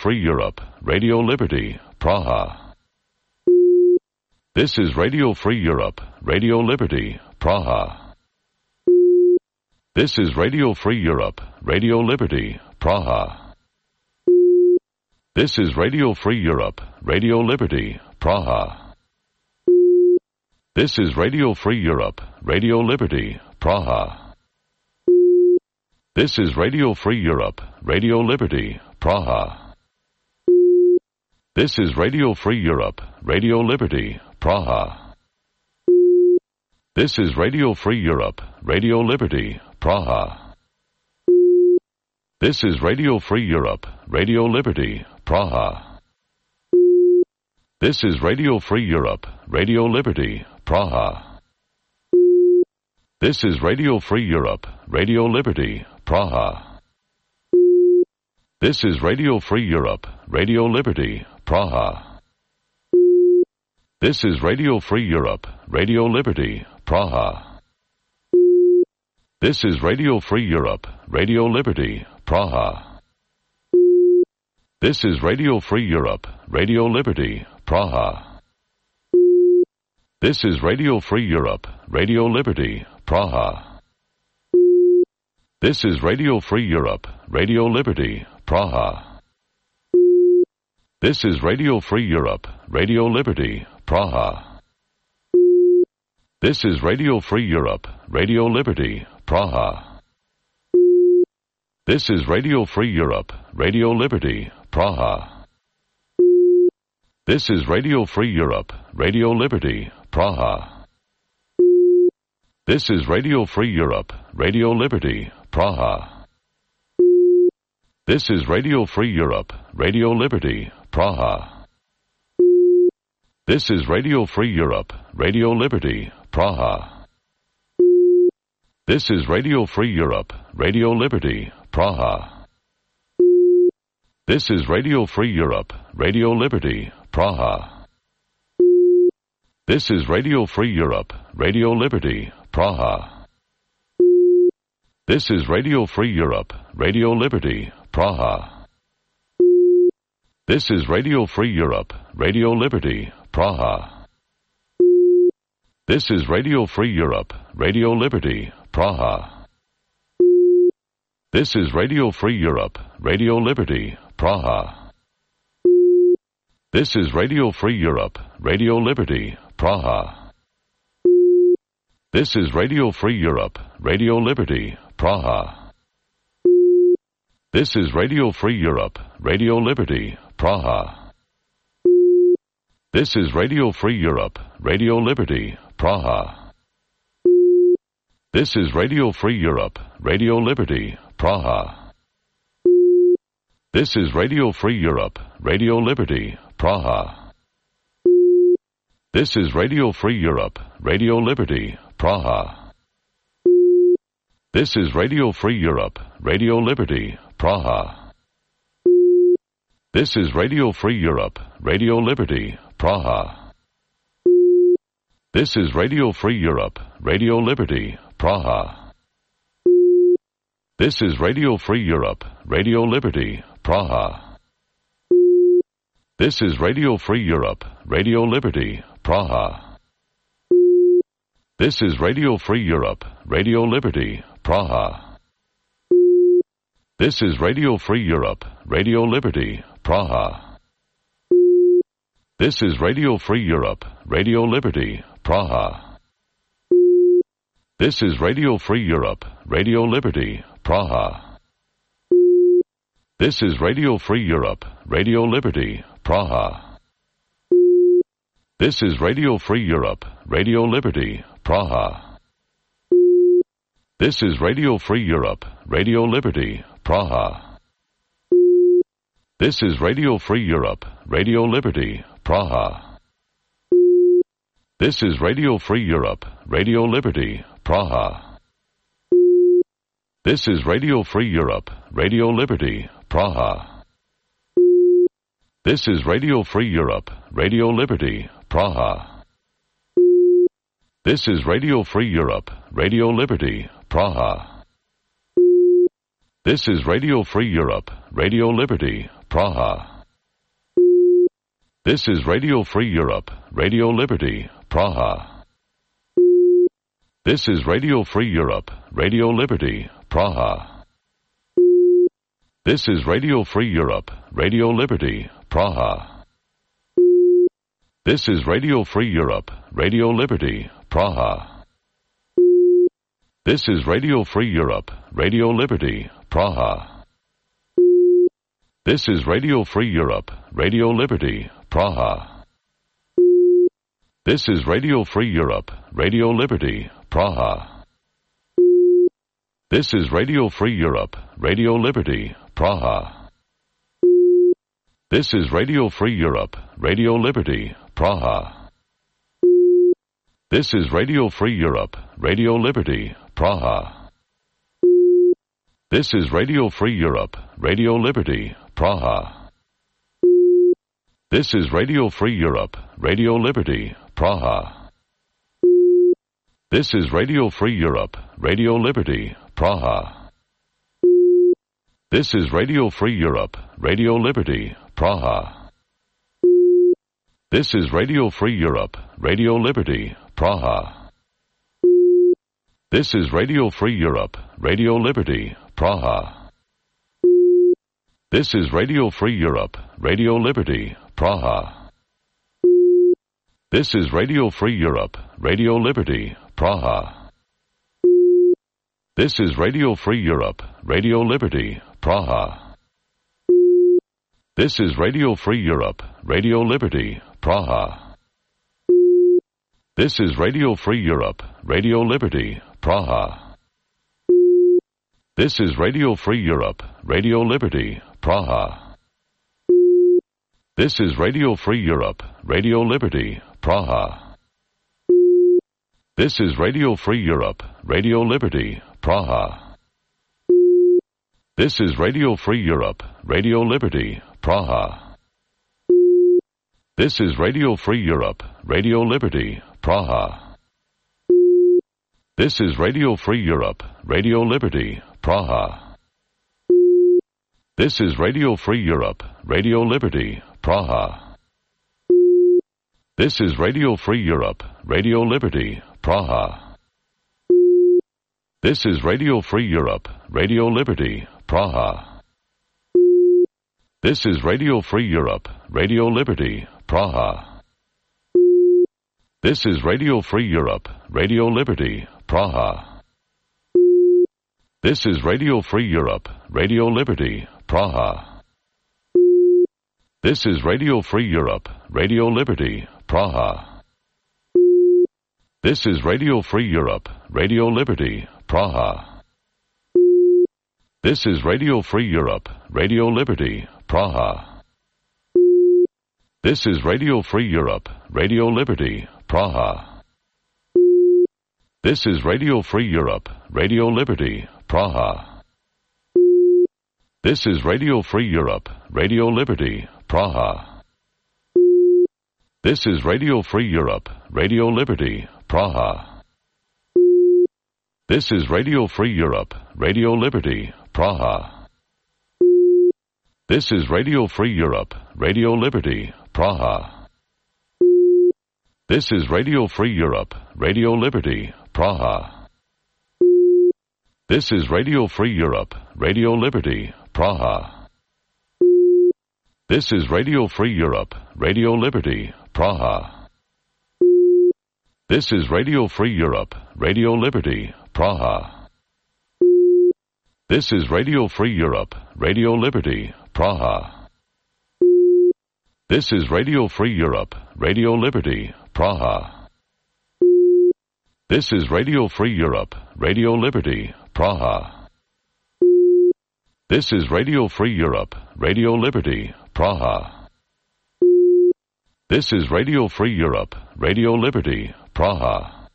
Free Europe, Radio Liberty, Praha. This is Radio Free Europe, Radio Liberty, Praha. This is Radio Free Europe, Radio Liberty, Praha. This is Radio Free Europe, Radio Liberty, Praha. This is Radio Free Europe, Radio Liberty, Praha. This is Radio Free Europe, Radio Liberty, Praha. This is Radio Free Europe, Radio Liberty, Praha. This is Radio Free Europe, Radio Liberty, Praha. This is Radio Free Europe, Radio Liberty, Praha. This is Radio Free Europe, Radio Liberty, Praha. This is Radio Free Europe, Radio Liberty, Praha. This is Radio Free Europe, Radio Liberty, Praha. This is Radio Free Europe, Radio Liberty, Praha. This is Radio Free Europe, Radio Liberty, Praha. This is Radio Free Europe, Radio Liberty, Praha. This is Radio Free Europe, Radio Liberty, Praha. This is Radio Free Europe, Radio Liberty, Praha. This is Radio Free Europe, Radio Liberty, Praha. This is Radio Free Europe, Radio Liberty, Praha. This is Radio Free Europe, Radio Liberty, Praha. This is Radio Free Europe, Radio Liberty, Praha. This is Radio Free Europe, Radio Liberty, Praha. This is Radio Free Europe, Radio Liberty, Praha. This is Radio Free Europe, Radio Liberty, Praha. This is Radio Free Europe, Radio Liberty, Praha. This is Radio Free Europe, Radio Liberty, Praha. This is Radio Free Europe, Radio Liberty, Praha. This is Radio Free Europe, Radio Liberty, Praha. This is Radio Free Europe, Radio Liberty, Praha. This is Radio Free Europe, Radio Liberty, Praha. This is Radio Free Europe, Radio Liberty, Praha. This is Radio Free Europe, Radio Liberty, Praha. This is Radio Free Europe, Radio Liberty, Praha. This is Radio Free Europe, Radio Liberty, Praha. This is Radio Free Europe, Radio Liberty, Praha. This is Radio Free Europe, Radio Liberty, Praha. This is Radio Free Europe, Radio Liberty, Praha. This is Radio Free Europe, Radio Liberty, Praha. This is Radio Free Europe, Radio Liberty, Praha. This is Radio Free Europe, Radio Liberty, Praha. This is Radio Free Europe, Radio Liberty, Praha. This is Radio Free Europe, Radio Liberty, Praha. This is Radio Free Europe, Radio Liberty, Praha. This is Radio Free Europe, Radio Liberty, Praha. This is Radio Free Europe, Radio Liberty, Praha. This is Radio Free Europe, Radio Liberty, Praha. This is Radio Free Europe, Radio Liberty, Praha. This is Radio Free Europe, Radio Liberty, Praha. This is Radio Free Europe, Radio Liberty, Praha. This is Radio Free Europe, Radio Liberty, Praha. This is Radio Free Europe, Radio Liberty, Praha. This is Radio Free Europe, Radio Liberty, Praha. This is Radio Free Europe, Radio Liberty, Praha. This is Radio Free Europe, Radio Liberty, Praha. This is Radio Free Europe, Radio Liberty, Praha. This is Radio Free Europe, Radio Liberty, Praha. This is Radio Free Europe, Radio Liberty, Praha. This is Radio Free Europe, Radio Liberty, Praha. This is Radio Free Europe, Radio Liberty, Praha. This is Radio Free Europe, Radio Liberty, Praha. This is Radio Free Europe, Radio Liberty, Praha. This is Radio Free Europe, Radio Liberty, Praha. This is Radio Free Europe, Radio Liberty, Praha. This is Radio Free Europe, Radio Liberty, Praha. This is Radio Free Europe, Radio Liberty, Praha. This is Radio Free Europe, Radio Liberty, Praha. This is Radio Free Europe, Radio Liberty, Praha. This is Radio Free Europe, Radio Liberty, Praha. This is Radio Free Europe, Radio Liberty, Praha. This is Radio Free Europe, Radio Liberty, Praha. This is Radio Free Europe, Radio Liberty, Praha. This is Radio Free Europe, Radio Liberty, Praha. This is Radio Free Europe, Radio Liberty, Praha. This is Radio Free Europe, Radio Liberty, Praha. This is Radio Free Europe, Radio Liberty, Praha. This is Radio Free Europe, Radio Liberty, Praha. This is Radio Free Europe, Radio Liberty, Praha. This is Radio Free Europe, Radio Liberty, Praha. This is Radio Free Europe, Radio Liberty, Praha. This is Radio Free Europe, Radio Liberty, Praha. This is Radio Free Europe, Radio Liberty, Praha. This is Radio Free Europe, Radio Liberty, Praha. This is Radio Free Europe, Radio Liberty, Praha. This is Radio Free Europe, Radio Liberty, Praha. This is Radio Free Europe, Radio Liberty, Praha. This is Radio Free Europe, Radio Liberty, Praha. This is Radio Free Europe, Radio Liberty, Praha. This is Radio Free Europe, Radio Liberty, Praha. This is Radio Free Europe, Radio Liberty, Praha. This is Radio Free Europe, Radio Liberty, Praha. This is Radio Free Europe, Radio Liberty, Praha. This is Radio Free Europe, Radio Liberty, Praha. This is Radio Free Europe, Radio Liberty, Praha. This is Radio Free Europe, Radio Liberty, Praha. This is Radio Free Europe, Radio Liberty, Praha. This is Radio Free Europe, Radio Liberty, Praha. This is Radio Free Europe, Radio Liberty, Praha. This is Radio Free Europe, Radio Liberty, Praha. This is Radio Free Europe, Radio Liberty, Praha. This is Radio Free Europe, Radio Liberty, Praha. This is Radio Free Europe, Radio Liberty, Praha. This is Radio Free Europe, Radio Liberty, Praha. This is Radio Free Europe, Radio Liberty, Praha. This is Radio Free Europe, Radio Liberty, Praha. This is Radio Free Europe, Radio Liberty, Praha. This is Radio Free Europe, Radio Liberty, Praha. This is Radio Free Europe, Radio Liberty, Praha.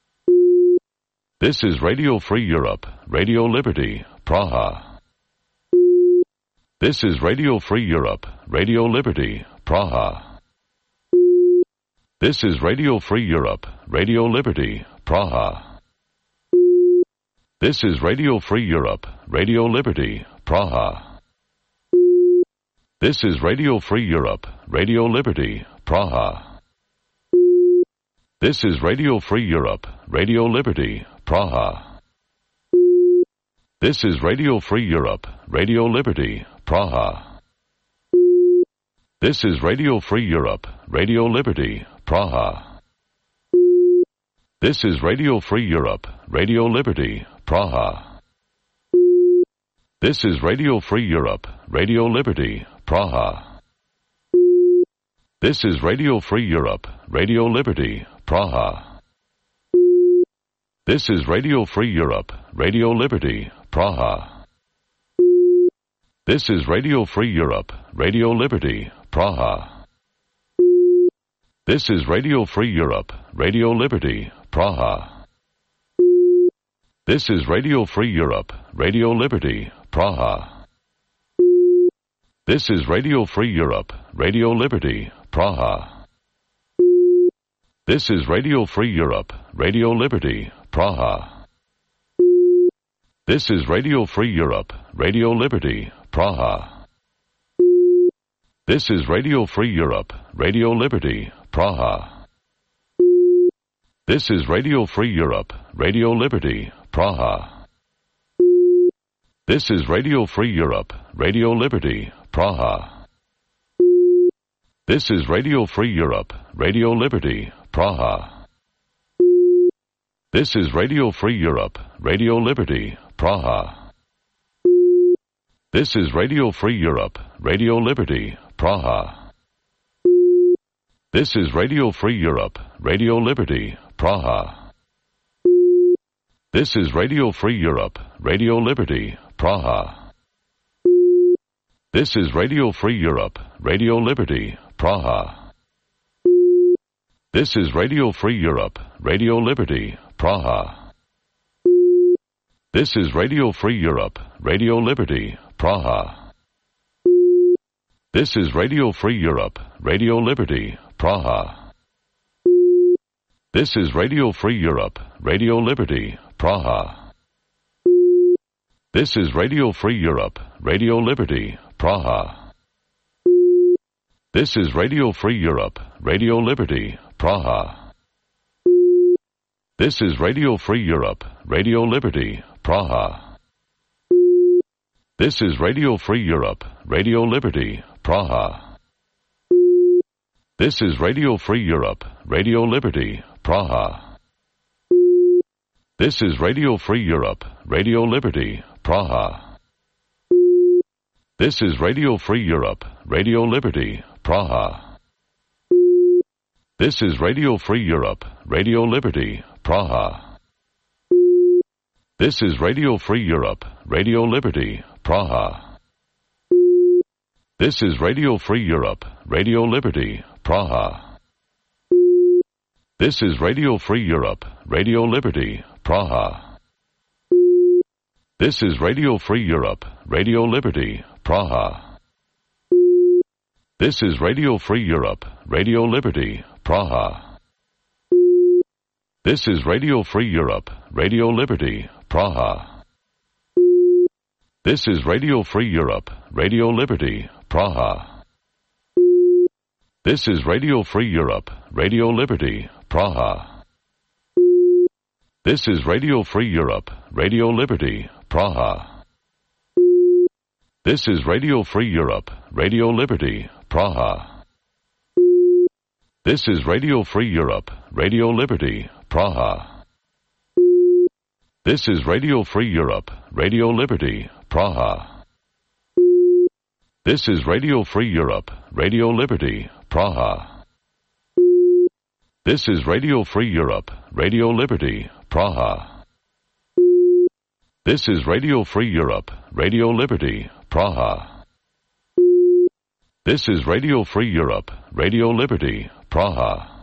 This is Radio Free Europe, Radio Liberty, Praha. This is Radio Free Europe, Radio Liberty, Praha. This is Radio Free Europe, Radio Liberty, Praha. This is Radio Free Europe, Radio Liberty, Praha. This is Radio Free Europe, Radio Liberty, Praha. This is Radio Free Europe, Radio Liberty, Praha. This is Radio Free Europe, Radio Liberty, Praha. This is Radio Free Europe, Radio Liberty, Praha. This is Radio Free Europe, Radio Liberty, Praha. This is Radio Free Europe, Radio Liberty, Praha. This is Radio Free Europe, Radio Liberty, Praha. This is Radio Free Europe, Radio Liberty, Praha. This is Radio Free Europe, Radio Liberty, Praha. This is Radio Free Europe, Radio Liberty, Praha. This is Radio Free Europe, Radio Liberty, Praha. This is Radio Free Europe, Radio Liberty, Praha. This is Radio Free Europe, Radio Liberty, Praha. This is Radio Free Europe, Radio Liberty, Praha. This is Radio Free Europe, Radio Liberty, Praha. This is Radio Free Europe, Radio Liberty, Praha. This is Radio Free Europe, Radio Liberty, Praha. This is Radio Free Europe, Radio Liberty, Praha. This is Radio Free Europe, Radio Liberty, Praha. This is Radio Free Europe, Radio Liberty, Praha. This is Radio Free Europe, Radio Liberty, Praha. This is Radio Free Europe, Radio Liberty, Praha. This is Radio Free Europe, Radio Liberty, Praha. This is Radio Free Europe, Radio Liberty, Praha. This is Radio Free Europe, Radio Liberty, Praha. This is Radio Free Europe, Radio Liberty, Praha. This is Radio Free Europe, Radio Liberty, Praha. This is Radio Free Europe, Radio Liberty, Praha. This is Radio Free Europe, Radio Liberty, Praha. This is Radio Free Europe, Radio Liberty, Praha. This is Radio Free Europe, Radio Liberty, Praha. This is Radio Free Europe, Radio Liberty, Praha. This is Radio Free Europe, Radio Liberty, Praha. This is Radio Free Europe, Radio Liberty, Praha. This is Radio Free Europe, Radio Liberty, Praha. This is Radio Free Europe, Radio Liberty, Praha. This is Radio Free Europe, Radio Liberty, Praha. This is Radio Free Europe, Radio Liberty, Praha. This is Radio Free Europe, Radio Liberty, Praha. This is Radio Free Europe, Radio Liberty, Praha. This is Radio Free Europe, Radio Liberty, Praha. This is Radio Free Europe, Radio Liberty, Praha. This is Radio Free Europe, Radio Liberty, Praha. This is Radio Free Europe, Radio Liberty, Praha. This is Radio Free Europe, Radio Liberty, Praha. This is Radio Free Europe, Radio Liberty, Praha. This is Radio Free Europe, Radio Liberty, Praha. This is Radio Free Europe, Radio Liberty, Praha. This is Radio Free Europe, Radio Liberty, Praha. This is Radio Free Europe, Radio Liberty, Praha. This is Radio Free Europe, Radio Liberty, Praha.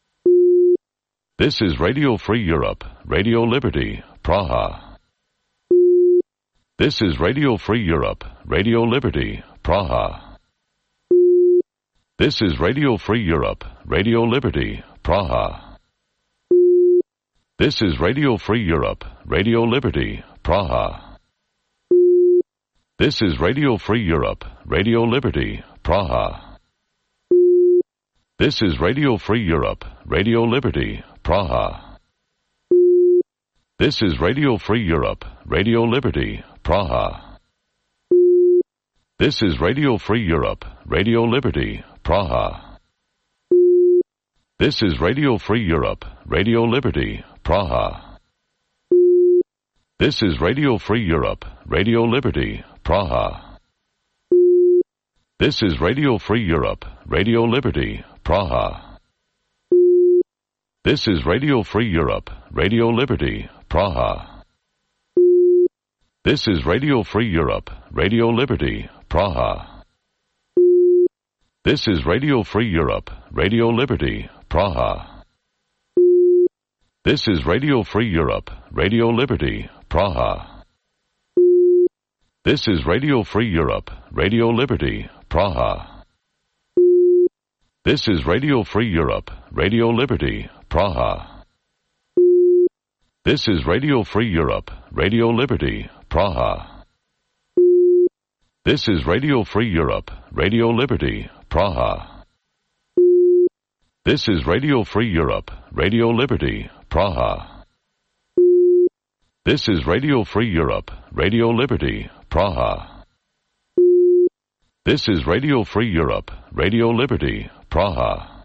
This is Radio Free Europe, Radio Liberty, Praha. This is Radio Free Europe, Radio Liberty, Praha. This is Radio Free Europe, Radio Liberty, Praha. This is Radio Free Europe, Radio Liberty, Praha. This is Radio Free Europe, Radio Liberty, Praha. This is Radio Free Europe, Radio Liberty, Praha. This is Radio Free Europe, Radio Liberty, Praha. This is Radio Free Europe, Radio Liberty, Praha. This is Radio Free Europe, Radio Liberty, Praha. This is Radio Free Europe, Radio Liberty, Praha. This is Radio Free Europe, Radio Liberty, Praha. This is Radio Free Europe, Radio Liberty, Praha. This is Radio Free Europe, Radio Liberty, Praha. This is Radio Free Europe, Radio Liberty, Praha. This is Radio Free Europe, Radio Liberty, Praha. This is Radio Free Europe, Radio Liberty, Praha. This is Radio Free Europe, Radio Liberty, Praha. This is Radio Free Europe, Radio Liberty, Praha. This is Radio Free Europe, Radio Liberty, Praha. This is Radio Free Europe, Radio Liberty, Praha. This is Radio Free Europe, Radio Liberty, Praha. This is Radio Free Europe, Radio Liberty, Praha.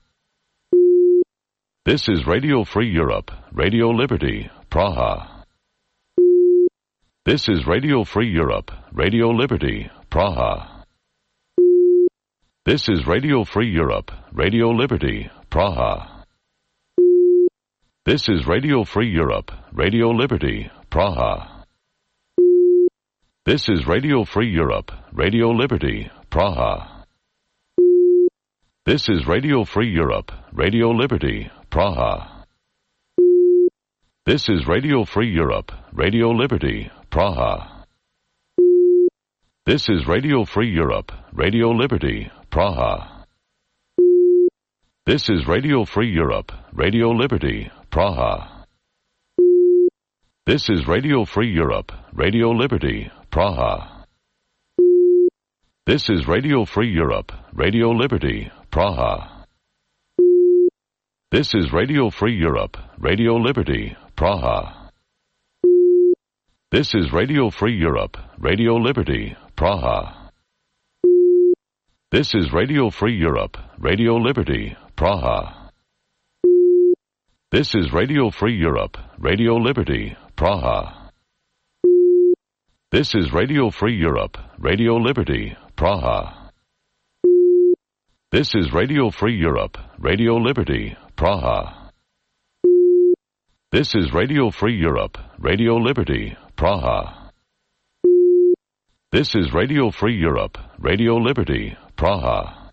This is Radio Free Europe, Radio Liberty, Praha. This is Radio Free Europe, Radio Liberty, Praha. This is Radio Free Europe, Radio Liberty, Praha. This is Radio Free Europe, Radio Liberty, Praha. This is Radio Free Europe, Radio Liberty, Praha. This is Radio Free Europe, Radio Liberty, Praha. This is Radio Free Europe, Radio Liberty, Praha. This is Radio Free Europe, Radio Liberty, Praha. This is Radio Free Europe, Radio Liberty, Praha. This is Radio Free Europe, Radio Liberty, Praha. This is Radio Free Europe, Radio Liberty, Praha. This is Radio Free Europe, Radio Liberty, Praha. This is Radio Free Europe, Radio Liberty, Praha. This is Radio Free Europe, Radio Liberty, Praha. This is Radio Free Europe, Radio Liberty, Praha. This is Radio Free Europe, Radio Liberty, Praha. This is Radio Free Europe, Radio Liberty, Praha. This is Radio Free Europe, Radio Liberty, Praha. This is Radio Free Europe, Radio Liberty, Praha.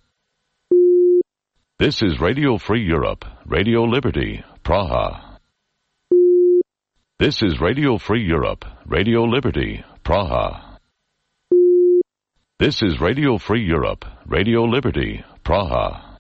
This is Radio Free Europe, Radio Liberty, Praha. This is Radio Free Europe, Radio Liberty, Praha. This is Radio Free Europe, Radio Liberty, Praha.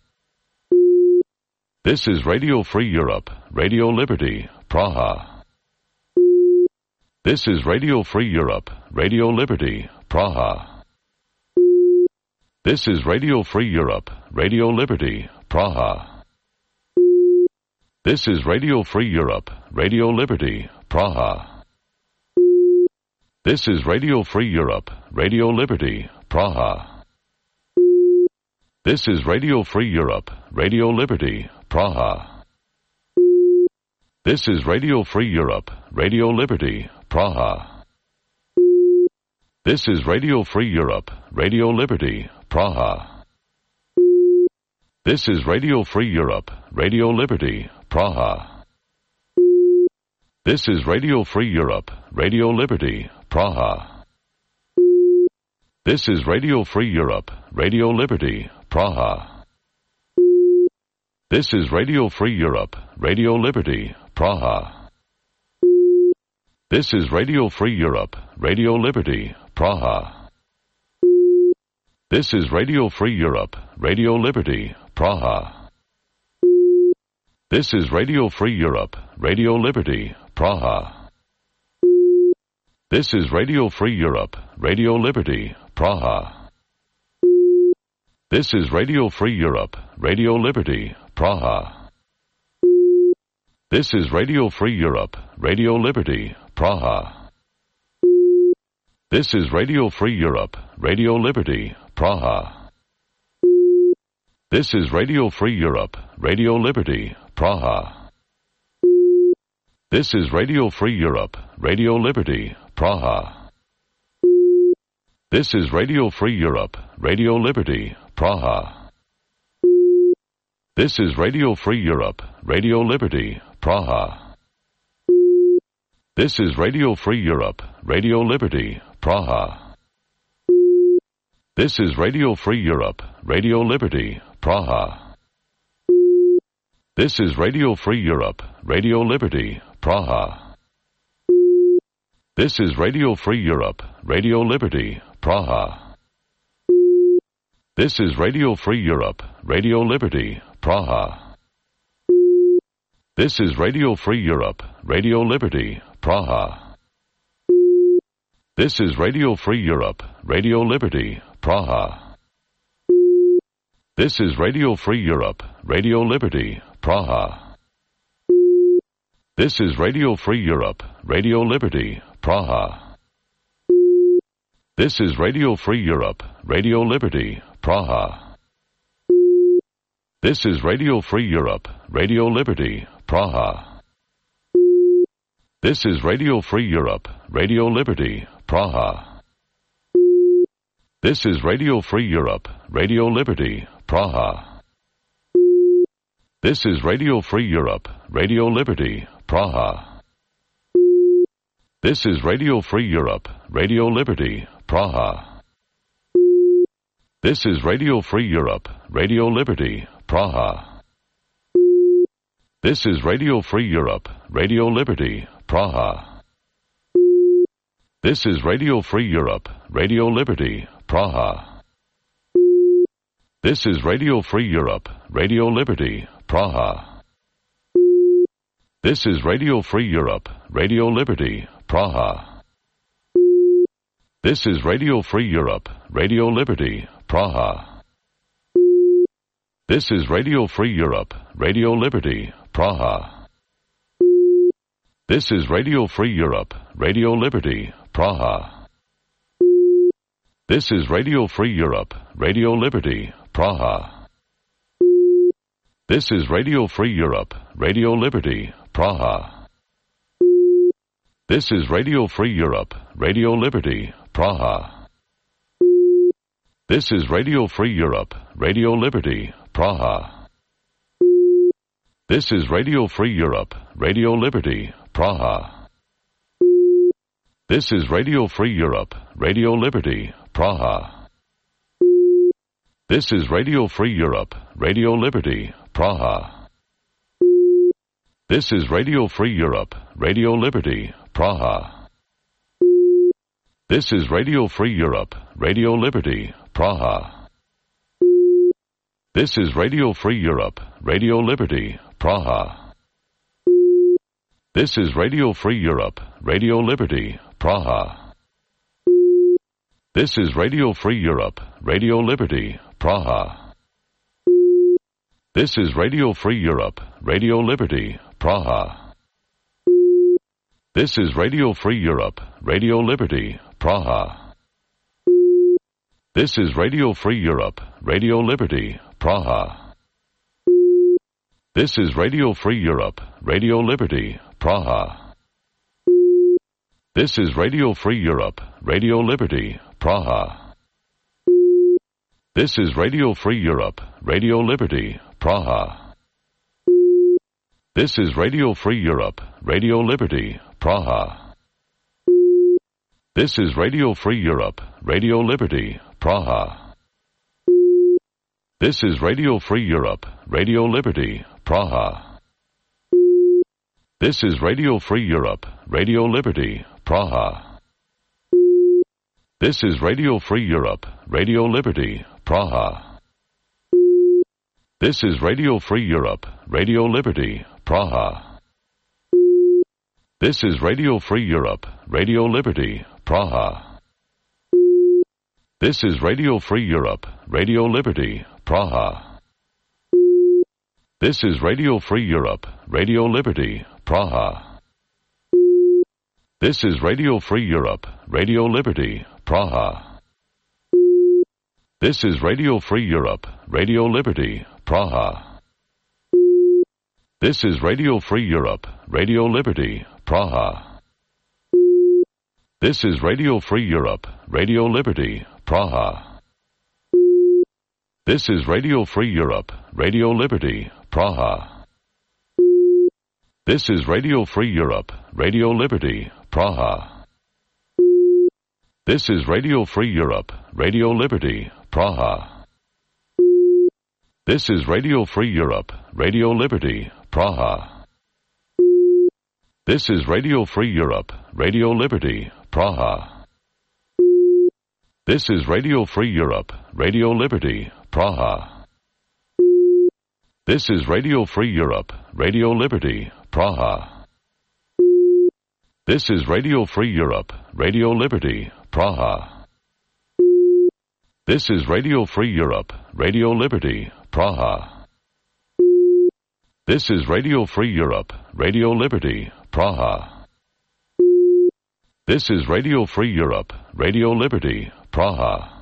This is Radio Free Europe, Radio Liberty, Praha. This is Radio Free Europe, Radio Liberty, Praha. This is Radio Free Europe, Radio Liberty, Praha. This is Radio Free Europe, Radio Liberty, Praha. This is Radio Free Europe, Radio Liberty, Praha. This is Radio Free Europe, Radio Liberty, Praha. This is Radio Free Europe, Radio Liberty, Praha. This is Radio Free Europe, Radio Liberty, Praha. This is Radio Free Europe, Radio Liberty, Praha. This is Radio Free Europe, Radio Liberty, Praha. This is Radio Free Europe, Radio Liberty, Praha. This is Radio Free Europe, Radio Liberty, Praha. This is Radio Free Europe, Radio Liberty, Praha. This is Radio Free Europe, Radio Liberty, Praha. This is Radio Free Europe, Radio Liberty, Praha. This is Radio Free Europe, Radio Liberty, Praha. This is Radio Free Europe, Radio Liberty, Praha. This is Radio Free Europe, Radio Liberty, Praha. This is Radio Free Europe, Radio Liberty, Praha. This is Radio Free Europe, Radio Liberty, Praha. This is Radio Free Europe, Radio Liberty, Praha. This is Radio Free Europe, Radio Liberty, Praha. This is Radio Free Europe, Radio Liberty, Praha. This is Radio Free Europe, Radio Liberty, Praha. This is Radio Free Europe, Radio Liberty, Praha. This is Radio Free Europe, Radio Liberty, Praha. This is Radio Free Europe, Radio Liberty, Praha. This is Radio Free Europe, Radio Liberty, Praha. This is Radio Free Europe, Radio Liberty, Praha. This is Radio Free Europe, Radio Liberty, Praha. This is Radio Free Europe, Radio Liberty, Praha. This is Radio Free Europe, Radio Liberty, Praha. This is Radio Free Europe, Radio Liberty, Praha. This is Radio Free Europe, Radio Liberty, Praha. This is Radio Free Europe, Radio Liberty, Praha. This is Radio Free Europe, Radio Liberty, Praha. This is Radio Free Europe, Radio Liberty, Praha. This is Radio Free Europe, Radio Liberty, Praha. This is Radio Free Europe, Radio Liberty, Praha. This is Radio Free Europe, Radio Liberty, Praha. This is Radio Free Europe, Radio Liberty, Praha. This is Radio Free Europe, Radio Liberty, Praha. This is Radio Free Europe, Radio Liberty, Praha. This is Radio Free Europe, Radio Liberty, Praha. This is Radio Free Europe, Radio Liberty, Praha. This is Radio Free Europe, Radio Liberty, Praha. This is Radio Free Europe, Radio Liberty, Praha. This is Radio Free Europe, Radio Liberty, Praha. This is Radio Free Europe, Radio Liberty, Praha. This is Radio Free Europe, Radio Liberty, Praha. This is Radio Free Europe, Radio Liberty, Praha. This is Radio Free Europe, Radio Liberty, Praha. This is Radio Free Europe, Radio Liberty, Praha. This is Radio Free Europe, Radio Liberty, Praha. This is Radio Free Europe, Radio Liberty, Praha. This is Radio Free Europe, Radio Liberty, Praha. This is Radio Free Europe, Radio Liberty, Praha. This is Radio Free Europe, Radio Liberty, Praha. This is Radio Free Europe, Radio Liberty, Praha. This is Radio Free Europe, Radio Liberty, Praha. This is Radio Free Europe, Radio Liberty, Praha. This is Radio Free Europe, Radio Liberty, Praha. This is Radio Free Europe, Radio Liberty, Praha. This is Radio Free Europe, Radio Liberty, Praha. This is Radio Free Europe, Radio Liberty, Praha. This is Radio Free Europe, Radio Liberty, Praha. This is Radio Free Europe, Radio Liberty, Praha. This is Radio Free Europe, Radio Liberty, Praha. This is Radio Free Europe, Radio Liberty, Praha. This is Radio Free Europe, Radio Liberty, Praha. This is Radio Free Europe, Radio Liberty, Praha. This is Radio Free Europe, Radio Liberty, Praha. This is Radio Free Europe, Radio Liberty, Praha. This is Radio Free Europe, Radio Liberty, Praha. This is Radio Free Europe, Radio Liberty, Praha. This is Radio Free Europe, Radio Liberty, Praha. This is Radio Free Europe, Radio Liberty, Praha. This is Radio Free Europe, Radio Liberty, Praha. This is Radio Free Europe, Radio Liberty, Praha. This is Radio Free Europe, Radio Liberty, Praha. This is Radio Free Europe, Radio Liberty, Praha. This is Radio Free Europe, Radio Liberty, Praha. This is Radio Free Europe, Radio Liberty, Praha. This is Radio Free Europe, Radio Liberty, Praha. This is Radio Free Europe, Radio Liberty, Praha. This is Radio Free Europe, Radio Liberty, Praha. This is Radio Free Europe, Radio Liberty, Praha. This is Radio Free Europe, Radio Liberty, Praha.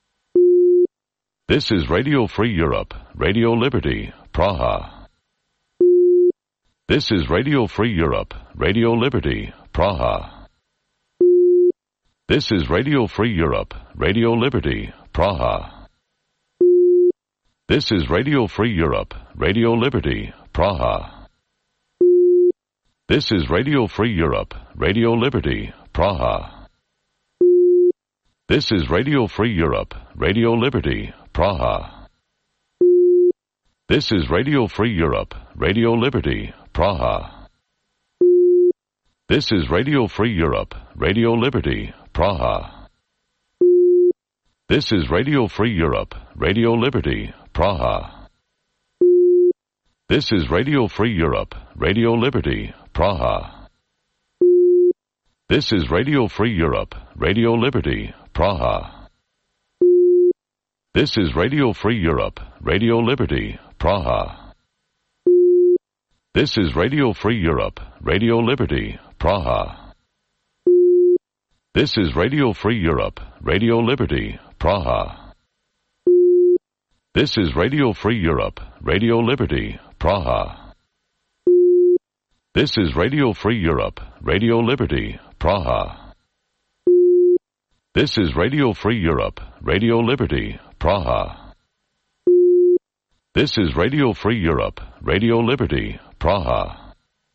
This is Radio Free Europe, Radio Liberty, Praha. This is Radio Free Europe, Radio Liberty, Praha. This is Radio Free Europe, Radio Liberty, Praha. This is Radio Free Europe, Radio Liberty, Praha. This is Radio Free Europe, Radio Liberty, Praha. This is Radio Free Europe, Radio Liberty, Praha. This is Radio Free Europe, Radio Liberty, Praha. This is Radio Free Europe, Radio Liberty, Praha. This is Radio Free Europe, Radio Liberty, Praha. This is Radio Free Europe, Radio Liberty, Praha. This is Radio Free Europe, Radio Liberty, Praha. This is Radio Free Europe, Radio Liberty, Praha. This is Radio Free Europe, Radio Liberty, Praha. This is Radio Free Europe, Radio Liberty, Praha. This is Radio Free Europe, Radio Liberty, Praha. This is Radio Free Europe, Radio Liberty, Praha. This is Radio Free Europe, Radio Liberty, Praha. This is Radio Free Europe, Radio Liberty, Praha.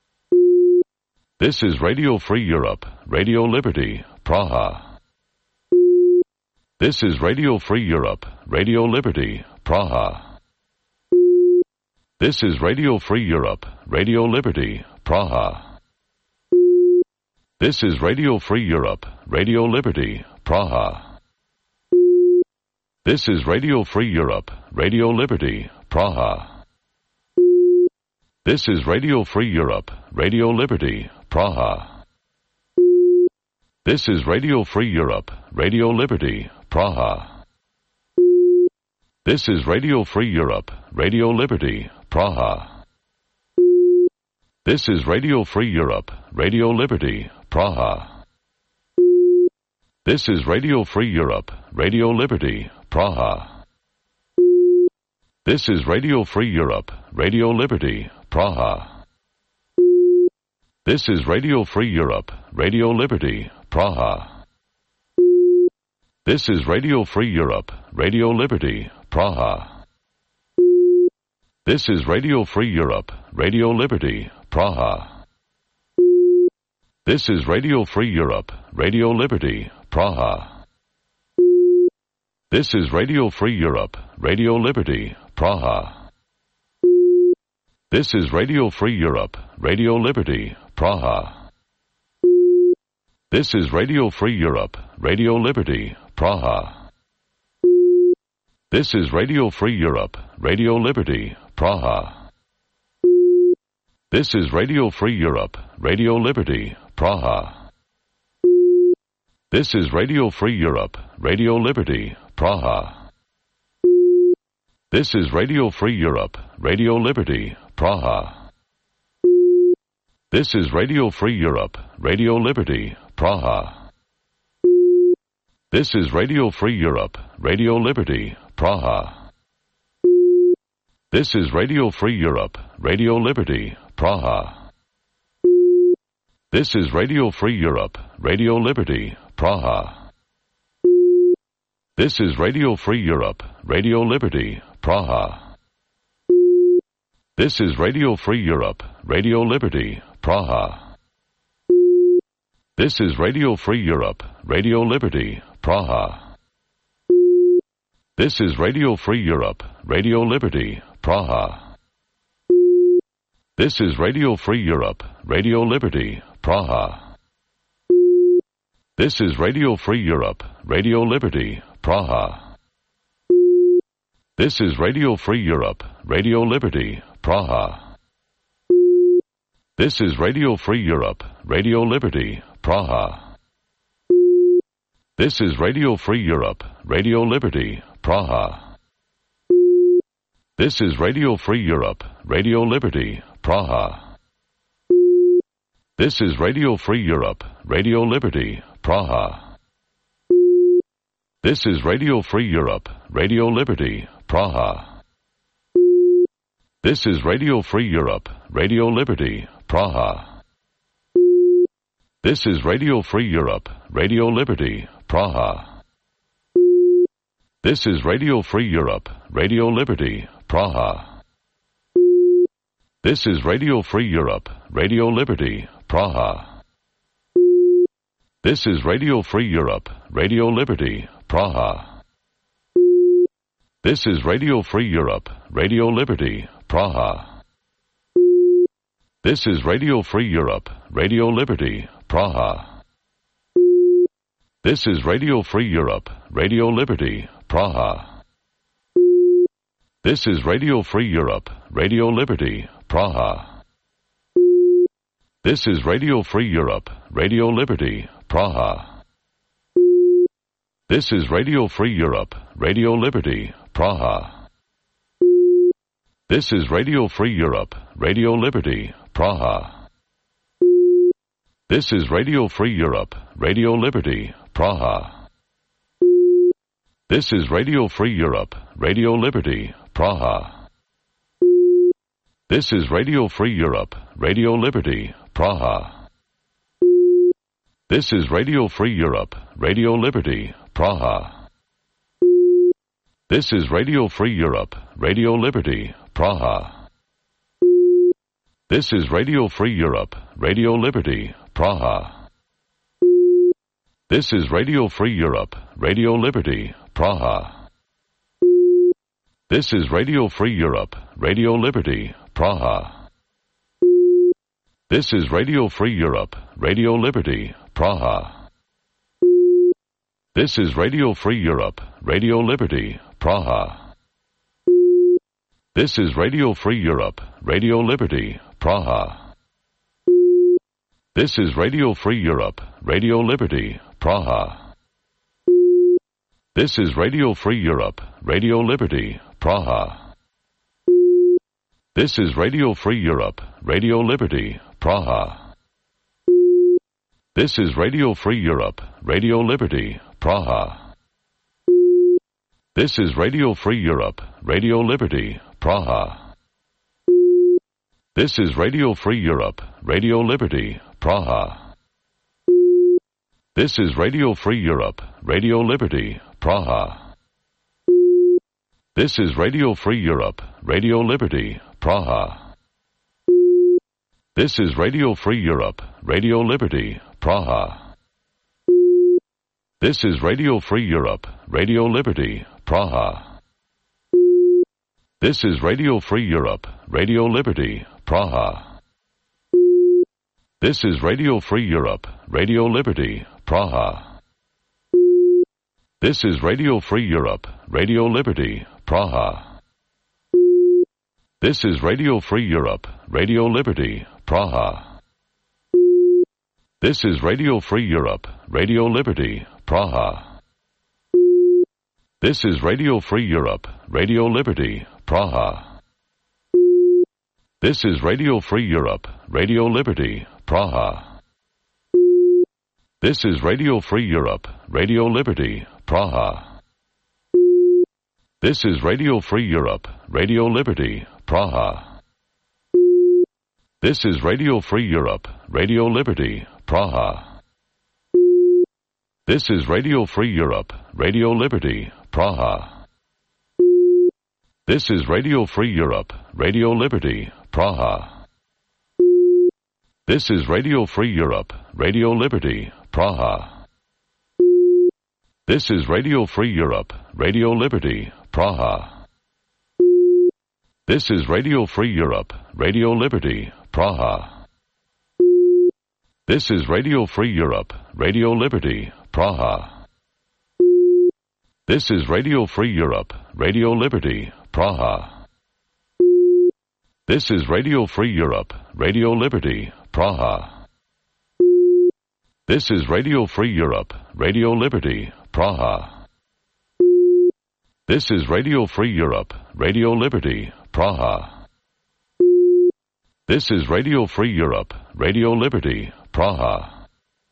This is Radio Free Europe, Radio Liberty, Praha. This is Radio Free Europe, Radio Liberty, Praha. This is Radio Free Europe, Radio Liberty, Praha. This is Radio Free Europe, Radio Liberty, Praha. This is Radio Free Europe, Radio Liberty, Praha. This is Radio Free Europe, Radio Liberty, Praha. This is Radio Free Europe, Radio Liberty, Praha. This is Radio Free Europe, Radio Liberty, Praha. This is Radio Free Europe, Radio Liberty, Praha. This is Radio Free Europe, Radio Liberty, Praha. This is Radio Free Europe, Radio Liberty, Praha. This is Radio Free Europe, Radio Liberty, Praha. This is Radio Free Europe, Radio Liberty, Praha. This is Radio Free Europe, Radio Liberty, Praha. This is Radio Free Europe, Radio Liberty, Praha. This is Radio Free Europe, Radio Liberty, Praha. This is Radio Free Europe, Radio Liberty, Praha. This is Radio Free Europe, Radio Liberty, Praha. This is Radio Free Europe, Radio Liberty, Praha. This is Radio Free Europe, Radio Liberty, Praha. This is Radio Free Europe, Radio Liberty, Praha. This is Radio Free Europe, Radio Liberty, Praha. This is Radio Free Europe, Radio Liberty, Praha. This is Radio Free Europe, Radio Liberty, Praha. This is Radio Free Europe, Radio Liberty, Praha. This is Radio Free Europe, Radio Liberty, Praha. This is Radio Free Europe, Radio Liberty, Praha. This is Radio Free Europe, Radio Liberty, Praha. This is Radio Free Europe, Radio Liberty, Praha. This is Radio Free Europe, Radio Liberty, Praha. This is Radio Free Europe, Radio Liberty, Praha. This is Radio Free Europe, Radio Liberty, Praha. This is Radio Free Europe, Radio Liberty, Praha. This is Radio Free Europe, Radio Liberty, Praha. This is Radio Free Europe, Radio Liberty, Praha. This is Radio Free Europe, Radio Liberty, Praha. This is Radio Free Europe, Radio Liberty, Praha. This is Radio Free Europe, Radio Liberty, Praha. This is Radio Free Europe, Radio Liberty, Praha. This is Radio Free Europe, Radio Liberty, Praha. This is Radio Free Europe, Radio Liberty, Praha. This is Radio Free Europe, Radio Liberty, Praha. This is Radio Free Europe, Radio Liberty, Praha. This is Radio Free Europe, Radio Liberty, Praha. This is Radio Free Europe, Radio Liberty, Praha. This is Radio Free Europe, Radio Liberty, Praha. This is Radio Free Europe, Radio Liberty, Praha. This is Radio Free Europe, Radio Liberty, Praha. This is Radio Free Europe, Radio Liberty, Praha. This is Radio Free Europe, Radio Liberty, Praha. This is Radio Free Europe, Radio Liberty, Praha. This is Radio Free Europe, Radio Liberty, Praha. This is Radio Free Europe, Radio Liberty, Praha. This is Radio Free Europe, Radio Liberty, Praha. This is Radio Free Europe, Radio Liberty, Praha. This is Radio Free Europe, Radio Liberty, Praha. This is Radio Free Europe, Radio Liberty, Praha. This is Radio Free Europe, Radio Liberty, Praha. This is Radio Free Europe, Radio Liberty, Praha. This is Radio Free Europe, Radio Liberty, Praha. This is Radio Free Europe, Radio Liberty, Praha. This is Radio Free Europe, Radio Liberty, Praha. This is Radio Free Europe, Radio Liberty, Praha. This is Radio Free Europe, Radio Liberty, Praha. This is Radio Free Europe, Radio Liberty, Praha. This is Radio Free Europe, Radio Liberty, Praha. This is Radio Free Europe, Radio Liberty, Praha. This is Radio Free Europe, Radio Liberty, Praha. This is Radio Free Europe, Radio Liberty, Praha. This is Radio Free Europe, Radio Liberty, Praha. This is Radio Free Europe, Radio Liberty, Praha. This is Radio Free Europe, Radio Liberty, Praha. This is Radio Free Europe, Radio Liberty, Praha. This is Radio Free Europe, Radio Liberty, Praha. This is Radio Free Europe, Radio Liberty, Praha. This is Radio Free Europe, Radio Liberty, Praha. This is Radio Free Europe, Radio Liberty, Praha. This is Radio Free Europe, Radio Liberty, Praha. This is Radio Free Europe, Radio Liberty, Praha. This is Radio Free Europe, Radio Liberty, Praha. This is Radio Free Europe, Radio Liberty, Praha. This is Radio Free Europe, Radio Liberty, Praha. This is Radio Free Europe, Radio Liberty, Praha. This is Radio Free Europe, Radio Liberty, Praha. This is Radio Free Europe, Radio Liberty, Praha. This is Radio Free Europe, Radio Liberty, Praha. This is Radio Free Europe, Radio Liberty, Praha. This is Radio Free Europe, Radio Liberty, Praha. This is Radio Free Europe, Radio Liberty, Praha. This is Radio Free Europe, Radio Liberty, Praha. This is Radio Free Europe, Radio Liberty, Praha. This is Radio Free Europe, Radio Liberty, Praha.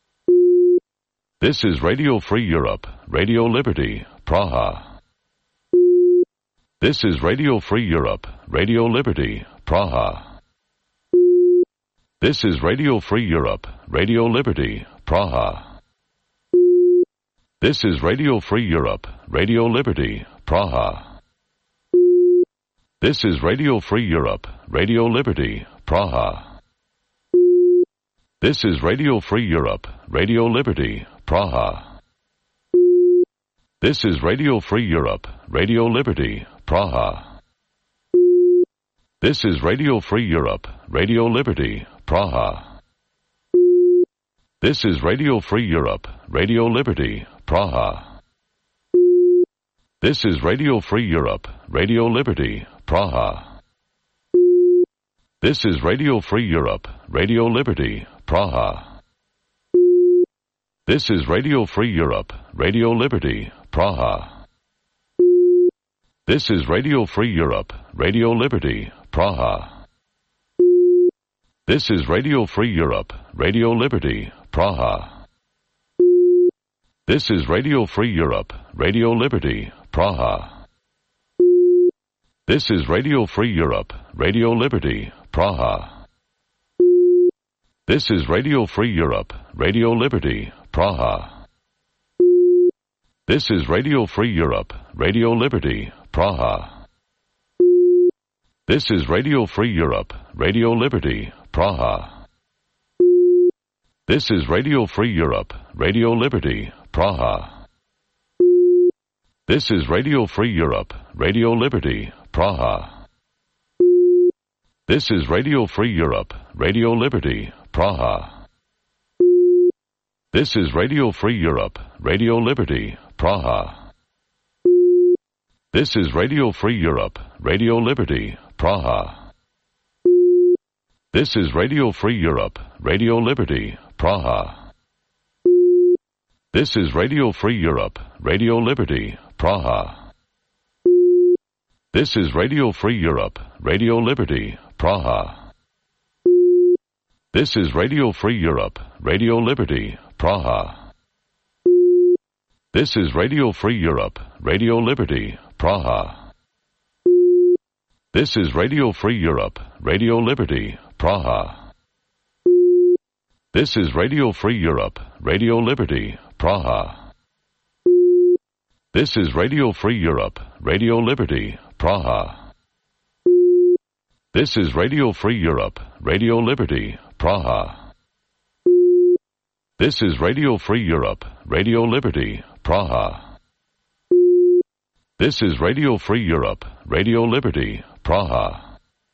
This is Radio Free Europe, Radio Liberty, Praha. This is Radio Free Europe, Radio Liberty, Praha. This is Radio Free Europe, Radio Liberty, Praha. This is Radio Free Europe, Radio Liberty, Praha. This is Radio Free Europe, Radio Liberty, Praha. This is Radio Free Europe, Radio Liberty, Praha. This is Radio Free Europe, Radio Liberty, Praha. This is Radio Free Europe, Radio Liberty, Praha. This is Radio Free Europe, Radio Liberty, Praha. This is Radio Free Europe, Radio Liberty, Praha. This is Radio Free Europe, Radio Liberty, Praha. This is Radio Free Europe, Radio Liberty, Praha. This is Radio Free Europe, Radio Liberty, Praha. This is Radio Free Europe, Radio Liberty, Praha. This is Radio Free Europe, Radio Liberty, Praha. This is Radio Free Europe, Radio Liberty, Praha. This is Radio Free Europe, Radio Liberty, Praha. This is Radio Free Europe, Radio Liberty, Praha. This is Radio Free Europe, Radio Liberty, Praha. This is Radio Free Europe, Radio Liberty, Praha. This is Radio Free Europe, Radio Liberty, Praha. This is Radio Free Europe, Radio Liberty, Praha. This is Radio Free Europe, Radio Liberty, Praha. This is Radio Free Europe, Radio Liberty, Praha. This is Radio Free Europe, Radio Liberty, Praha. This is Radio Free Europe, Radio Liberty, Praha. This is Radio Free Europe, Radio Liberty, Praha. This is Radio Free Europe, Radio Liberty, Praha. This is Radio Free Europe, Radio Liberty, Praha. This is Radio Free Europe, Radio Liberty, Praha. This is Radio Free Europe, Radio Liberty, Praha. This is Radio Free Europe, Radio Liberty, Praha. This is Radio Free Europe, Radio Liberty, Praha. This is Radio Free Europe, Radio Liberty, Praha. This is Radio Free Europe, Radio Liberty, Praha.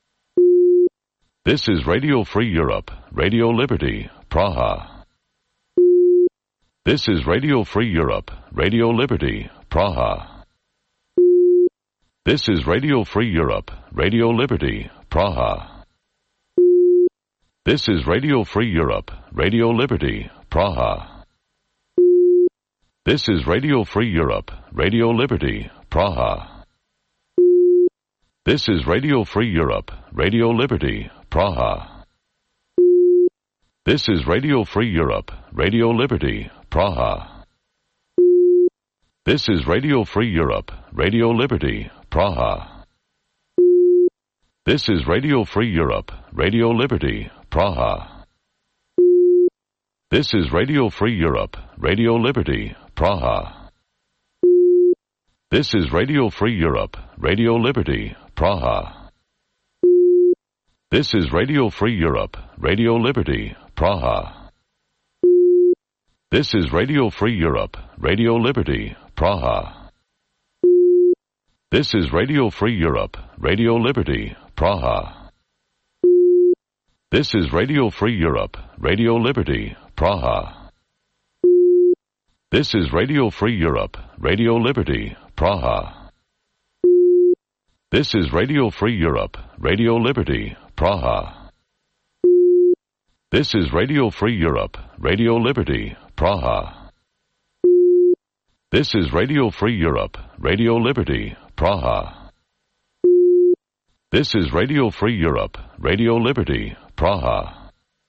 This is Radio Free Europe, Radio Liberty, Praha. This is Radio Free Europe, Radio Liberty, Praha. This is Radio Free Europe, Radio Liberty, Praha. This is Radio Free Europe, Radio Liberty, Praha. This is Radio Free Europe, Radio Liberty, Praha. This is Radio Free Europe, Radio Liberty, Praha. This is Radio Free Europe, Radio Liberty, Praha. This is Radio Free Europe, Radio Liberty, Praha. This is Radio Free Europe, Radio Liberty, Praha. This is Radio Free Europe, Radio Liberty, Praha. This is Radio Free Europe, Radio Liberty, Praha. This is Radio Free Europe, Radio Liberty, Praha. This is Radio Free Europe, Radio Liberty, Praha. This is Radio Free Europe, Radio Liberty, Praha. This is Radio Free Europe, Radio Liberty, Praha. This is Radio Free Europe, Radio Liberty, Praha. This is Radio Free Europe, Radio Liberty, Praha. This is Radio Free Europe, Radio Liberty, Praha. This is Radio Free Europe, Radio Liberty, Praha. This is Radio Free Europe, Radio Liberty, Praha.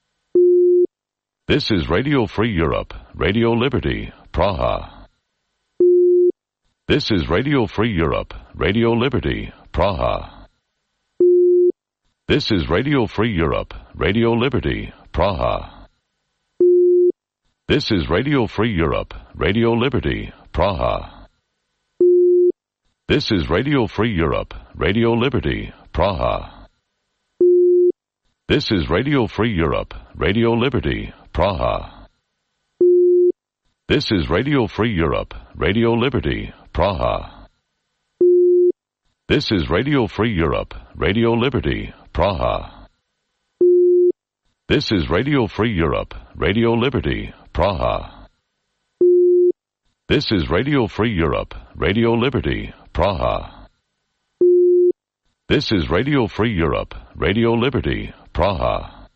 This is Radio Free Europe, Radio Liberty, Praha. This is Radio Free Europe, Radio Liberty, Praha. This is Radio Free Europe, Radio Liberty, Praha. This is Radio Free Europe, Radio Liberty, Praha. This is Radio Free Europe, Radio Liberty, Praha. This is Radio Free Europe, Radio Liberty, Praha. This is Radio Free Europe, Radio Liberty, Praha. This is Radio Free Europe, Radio Liberty, Praha. This is Radio Free Europe, Radio Liberty, Praha. This is Radio Free Europe, Radio Liberty, Praha. This is Radio Free Europe, Radio Liberty, Praha.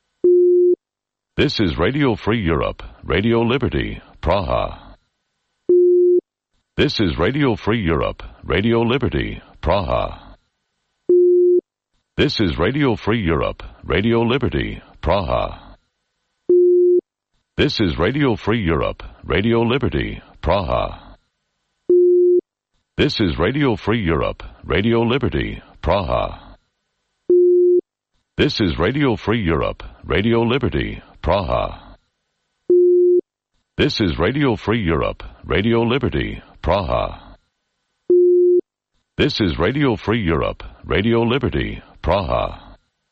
This is Radio Free Europe, Radio Liberty, Praha. This is Radio Free Europe, Radio Liberty, Praha. This is Radio Free Europe, Radio Liberty, Praha. This is Radio Free Europe, Radio Liberty, Praha. This is Radio Free Europe, Radio Liberty, Praha. This is Radio Free Europe, Radio Liberty, Praha. This is Radio Free Europe, Radio Liberty, Praha. This is Radio Free Europe, Radio Liberty, Praha.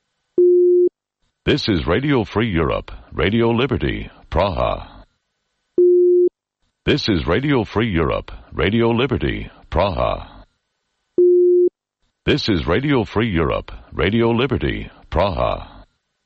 This is Radio Free Europe, Radio Liberty, Praha. This is Radio Free Europe, Radio Liberty, Praha. This is Radio Free Europe, Radio Liberty, Praha.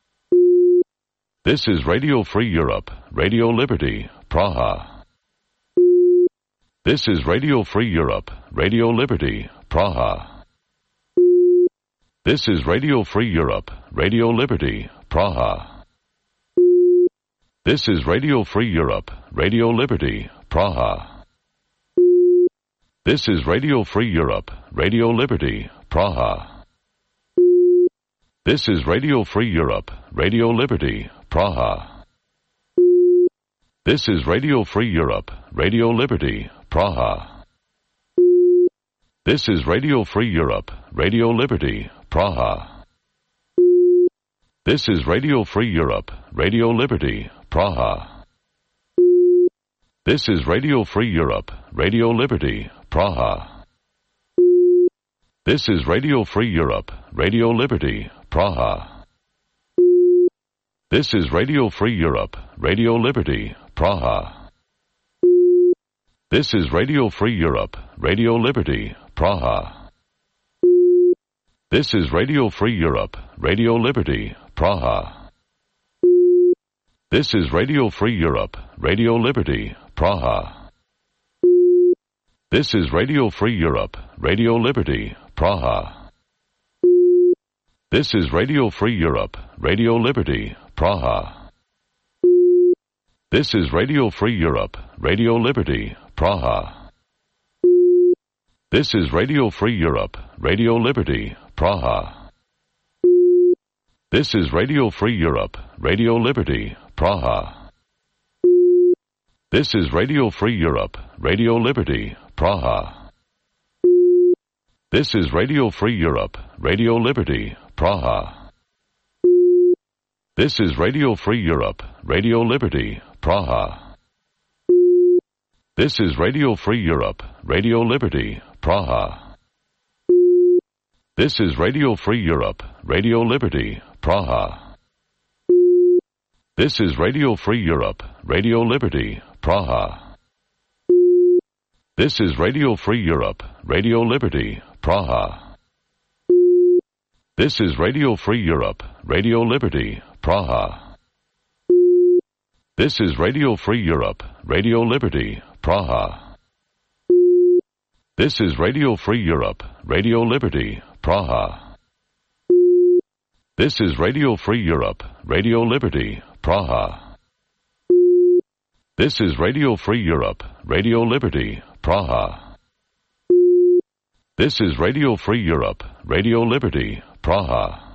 This is Radio Free Europe, Radio Liberty, Praha. This is Radio Free Europe, Radio Liberty, Praha. This is Radio Free Europe, Radio Liberty, Praha. This is Radio Free Europe, Radio Liberty, Praha. This is Radio Free Europe, Radio Liberty, Praha. This is Radio Free Europe, Radio Liberty, Praha. This is Radio Free Europe, Radio Liberty, Praha. This is Radio Free Europe, Radio Liberty, Praha. This is Radio Free Europe, Radio Liberty, Praha. This is Radio Free Europe, Radio Liberty, Praha. This is Radio Free Europe, Radio Liberty, Praha. This is Radio Free Europe, Radio Liberty, Praha. This is Radio Free Europe, Radio Liberty, Praha. This is Radio Free Europe, Radio Liberty, Praha. This is Radio Free Europe, Radio Liberty, Praha. This is Radio Free Europe, Radio Liberty, Praha. This is Radio Free Europe, Radio Liberty, Praha. This is Radio Free Europe, Radio Liberty, Praha. This is Radio Free Europe, Radio Liberty, Praha. This is Radio Free Europe, Radio Liberty, Praha. This is Radio Free Europe, Radio Liberty, Praha. This is Radio Free Europe, Radio Liberty, Praha. This is Radio Free Europe, Radio Liberty, Praha. This is Radio Free Europe, Radio Liberty, Praha. This is Radio Free Europe, Radio Liberty, Praha. This is Radio Free Europe, Radio Liberty, Praha. This is Radio Free Europe, Radio Liberty, Praha. This is Radio Free Europe, Radio Liberty, Praha. This is Radio Free Europe, Radio Liberty, Praha. This is Radio Free Europe, Radio Liberty, Praha. This is Radio Free Europe, Radio Liberty, Praha. This is Radio Free Europe, Radio Liberty, Praha. This is Radio Free Europe, Radio Liberty, Praha.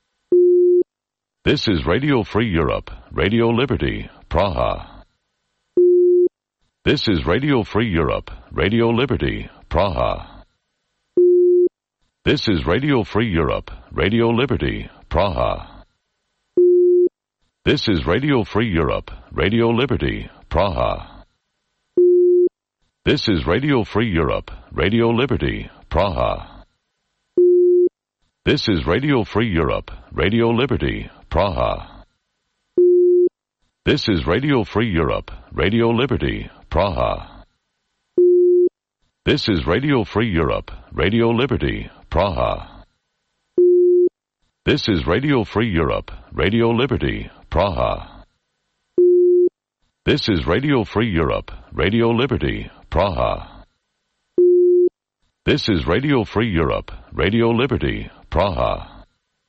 This is Radio Free Europe, Radio Liberty, Praha. This is Radio Free Europe, Radio Liberty, Praha. This is Radio Free Europe, Radio Liberty, Praha. This is Radio Free Europe, Radio Liberty, Praha. This is Radio Free Europe, Radio Liberty, Praha. This is Radio Free Europe, Radio Liberty, Praha. This is Radio Free Europe, Radio Liberty, Praha. This is Radio Free Europe, Radio Liberty, Praha. This is Radio Free Europe, Radio Liberty, Praha. This is Radio Free Europe, Radio Liberty, Praha. This is Radio Free Europe, Radio Liberty, Praha.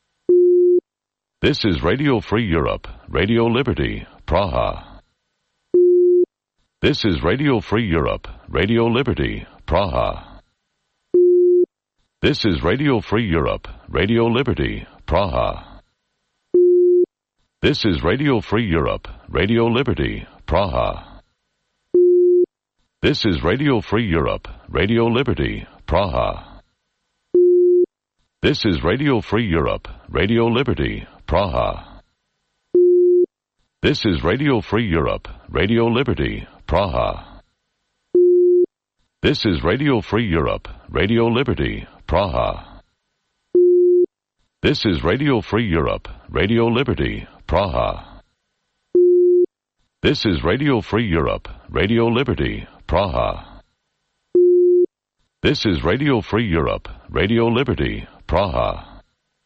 This is Radio Free Europe, Radio Liberty, Praha. This is Radio Free Europe, Radio Liberty, Praha. This is Radio Free Europe, Radio Liberty, Praha. This is Radio Free Europe, Radio Liberty, Praha. This is Radio Free Europe, Radio Liberty, Praha. This is Radio Free Europe, Radio Liberty, Praha. This is Radio Free Europe, Radio Liberty, Praha. This is Radio Free Europe, Radio Liberty, Praha. This is Radio Free Europe, Radio Liberty, Praha. This is Radio Free Europe, Radio Liberty, Praha. This is Radio Free Europe, Radio Liberty, Praha.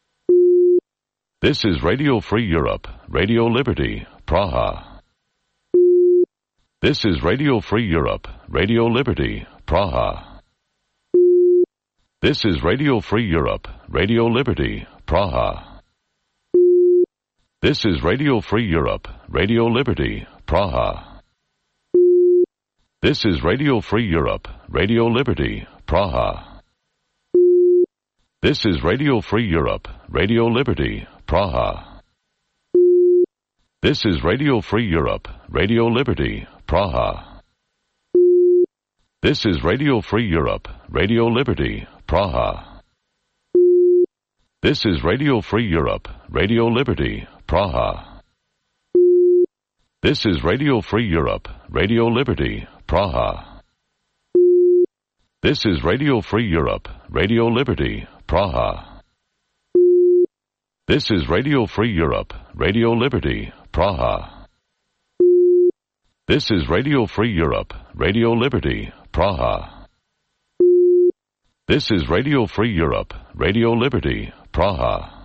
This is Radio Free Europe, Radio Liberty, Praha. This is Radio Free Europe, Radio Liberty, Praha. This is Radio Free Europe, Radio Liberty, Praha. This is Radio Free Europe, Radio Liberty, Praha. This is Radio Free Europe, Radio Liberty, Praha. This is Radio Free Europe, Radio Liberty, Praha. This is Radio Free Europe, Radio Liberty, Praha. This is Radio Free Europe, Radio Liberty, Praha. This is Radio Free Europe, Radio Liberty, Praha. This is Radio Free Europe, Radio Liberty, Praha. This is Radio Free Europe, Radio Liberty, Praha. This is Radio Free Europe, Radio Liberty, Praha. This is Radio Free Europe, Radio Liberty, Praha. This is Radio Free Europe, Radio Liberty, Praha.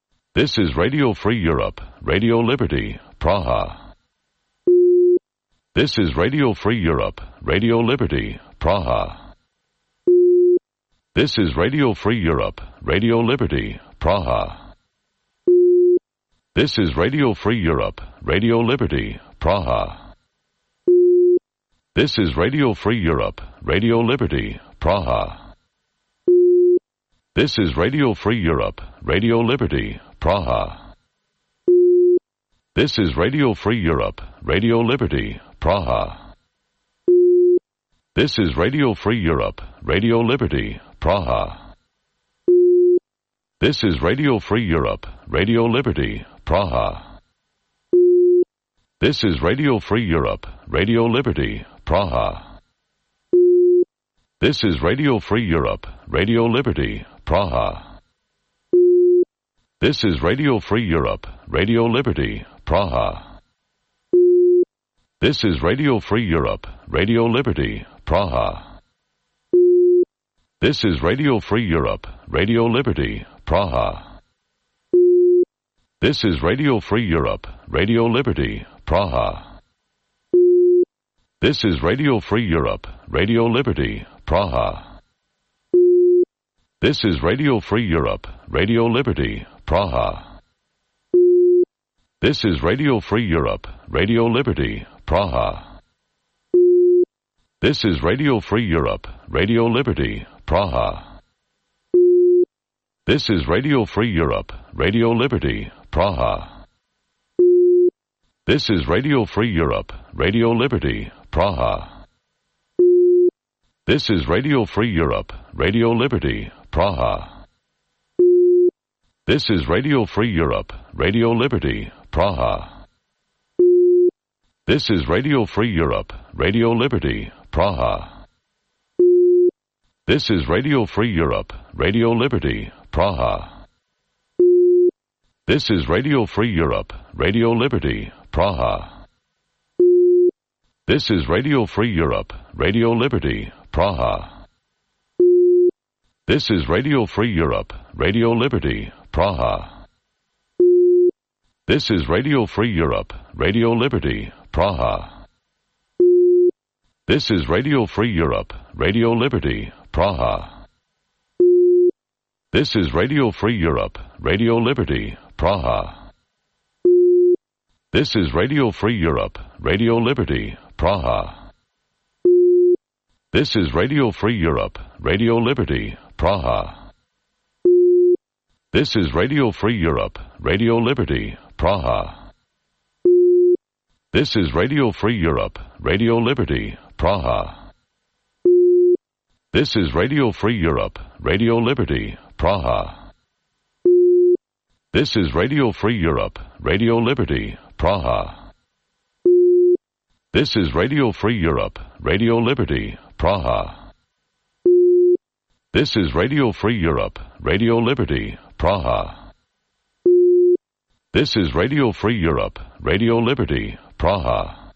This is Radio Free Europe, Radio Liberty, Praha. This is Radio Free Europe, Radio Liberty, Praha. This is Radio Free Europe, Radio Liberty, Praha. This is Radio Free Europe, Radio Liberty, Praha. This is Radio Free Europe, Radio Liberty, Praha. This is Radio Free Europe, Radio Liberty, Praha. This is Radio Free Europe, Radio Liberty, Praha. This is Radio Free Europe, Radio Liberty, Praha. This is Radio Free Europe, Radio Liberty, Praha. This is Radio Free Europe, Radio Liberty, Praha. This is Radio Free Europe, Radio Liberty, Praha. This is Radio Free Europe, Radio Liberty, Praha. This is Radio Free Europe, Radio Liberty, Praha. This is Radio Free Europe, Radio Liberty, Praha. This is Radio Free Europe, Radio Liberty, Praha. This is Radio Free Europe, Radio Liberty, Praha. This is Radio Free Europe, Radio Liberty, Praha. This is Radio Free Europe, Radio Liberty, Praha. This is Radio Free Europe, Radio Liberty, Praha. This is Radio Free Europe, Radio Liberty, Praha. This is Radio Free Europe, Radio Liberty, Praha. This is Radio Free Europe, Radio Liberty, Praha. This is Radio Free Europe, Radio Liberty, Praha. This is Radio Free Europe, Radio Liberty, Praha. This is Radio Free Europe, Radio Liberty, Praha. This is Radio Free Europe, Radio Liberty, Praha. This is Radio Free Europe, Radio Liberty, Praha. This is Radio Free Europe, Radio Liberty, Praha. This is Radio Free Europe, Radio Liberty, Praha. This is Radio Free Europe, Radio Liberty, Praha. This is Radio Free Europe, Radio Liberty, Praha. This is Radio Free Europe, Radio Liberty, Praha. This is Radio Free Europe, Radio Liberty, Praha. This is Radio Free Europe, Radio Liberty, Praha. This is Radio Free Europe, Radio Liberty, Praha. This is Radio Free Europe, Radio Liberty, Praha. This is Radio Free Europe, Radio Liberty, Praha. This is Radio Free Europe, Radio Liberty, Praha. This is Radio Free Europe, Radio Liberty, Praha. This is Radio Free Europe, Radio Liberty, Praha.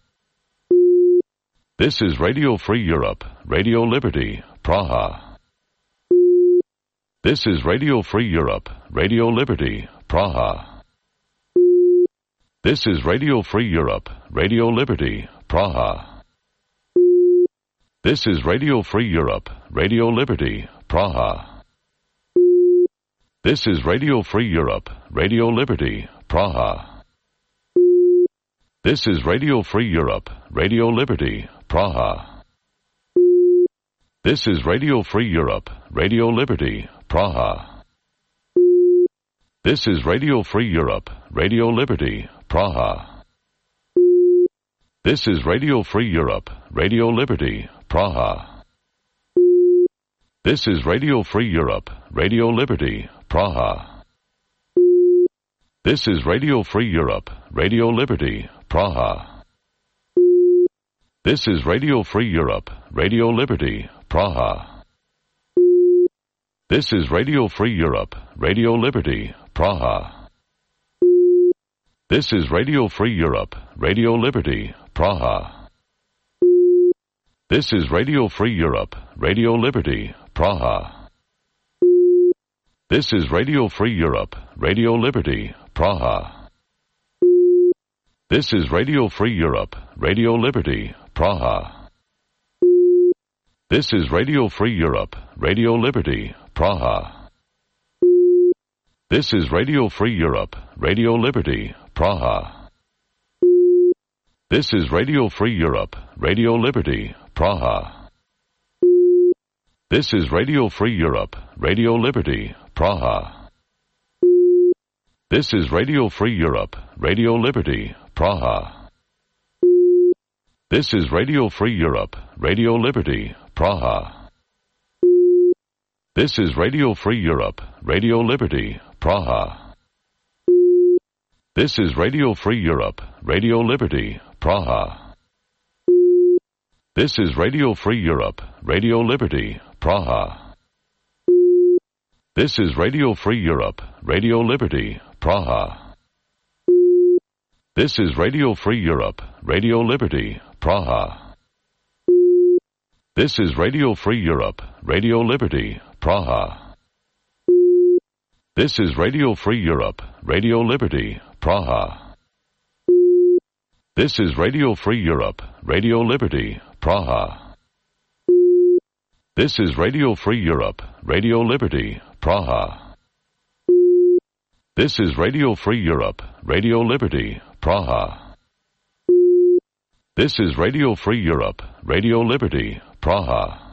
This is Radio Free Europe, Radio Liberty, Praha. This is Radio Free Europe, Radio Liberty, Praha. This is Radio Free Europe, Radio Liberty, Praha. This is Radio Free Europe, Radio Liberty, Praha. This is Radio Free Europe, Radio Liberty, Praha. This is Radio Free Europe, Radio Liberty, Praha. This is Radio Free Europe, Radio Liberty, Praha. This is Radio Free Europe, Radio Liberty, Praha. This is Radio Free Europe, Radio Liberty, Praha. This is Radio Free Europe, Radio Liberty, Praha. This is Radio Free Europe, Radio Liberty, Praha. This is Radio Free Europe, Radio Liberty, Praha. This is Radio Free Europe, Radio Liberty, Praha. This is Radio Free Europe, Radio Liberty, Praha. This is Radio Free Europe, Radio Liberty, Praha. This is Radio Free Europe, Radio Liberty, Praha. This is Radio Free Europe, Radio Liberty, Praha. This is Radio Free Europe, Radio Liberty, Praha. This is Radio Free Europe, Radio Liberty, Praha. This is Radio Free Europe, Radio Liberty, Praha. This is Radio Free Europe, Radio Liberty, Praha. This is Radio Free Europe, Radio Liberty, Praha. This is Radio Free Europe, Radio Liberty, Praha. This is Radio Free Europe, Radio Liberty, Praha. This is Radio Free Europe, Radio Liberty, Praha. This is Radio Free Europe, Radio Liberty, Praha. This is Radio Free Europe, Radio Liberty, Praha. This is Radio Free Europe, Radio Liberty, Praha. This is Radio Free Europe, Radio Liberty, Praha. This is Radio Free Europe, Radio Liberty, Praha. This is Radio Free Europe, Radio Liberty, Praha. This is Radio Free Europe, Radio Liberty, Praha. This is Radio Free Europe, Radio Liberty, Praha. This is Radio Free Europe, Radio Liberty, Praha.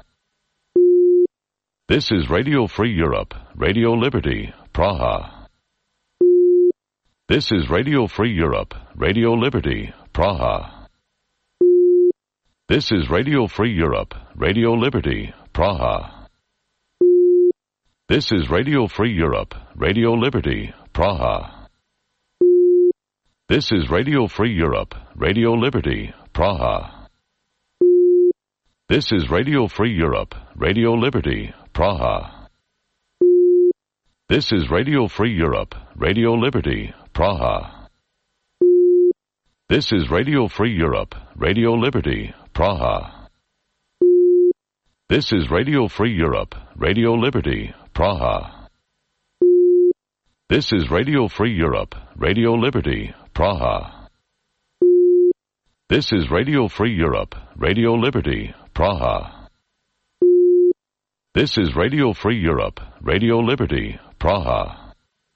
This is Radio Free Europe, Radio Liberty, Praha. This is Radio Free Europe, Radio Liberty, Praha. This is Radio Free Europe, Radio Liberty, Praha. This is Radio Free Europe, Radio Liberty, Praha. This is Radio Free Europe, Radio Liberty, Praha. This is Radio Free Europe, Radio Liberty, Praha. This is Radio Free Europe, Radio Liberty, Praha. This is Radio Free Europe, Radio Liberty, Praha. This is Radio Free Europe, Radio Liberty, Praha. This is Radio Free Europe, Radio Liberty, Praha. This is Radio Free Europe, Radio Liberty, Praha. This is Radio Free Europe, Radio Liberty, Praha.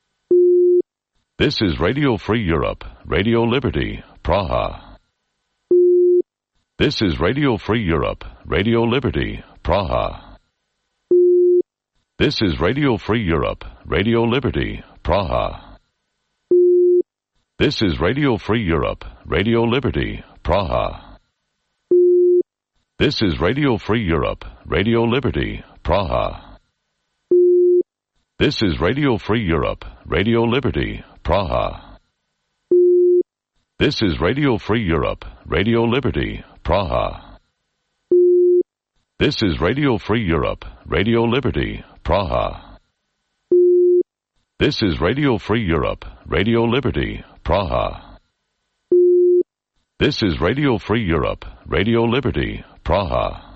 This is Radio Free Europe, Radio Liberty, Praha. This is Radio Free Europe, Radio Liberty, Praha. This is Radio Free Europe, Radio Liberty, Praha. This is Radio Free Europe, Radio Liberty, Praha. This is Radio Free Europe, Radio Liberty, Praha. This is Radio Free Europe, Radio Liberty, Praha. This is Radio Free Europe, Radio Liberty, Praha. This is Radio Free Europe, Radio Liberty, Praha. This is Radio Free Europe, Radio Liberty, Praha. This is Radio Free Europe, Radio Liberty, Praha.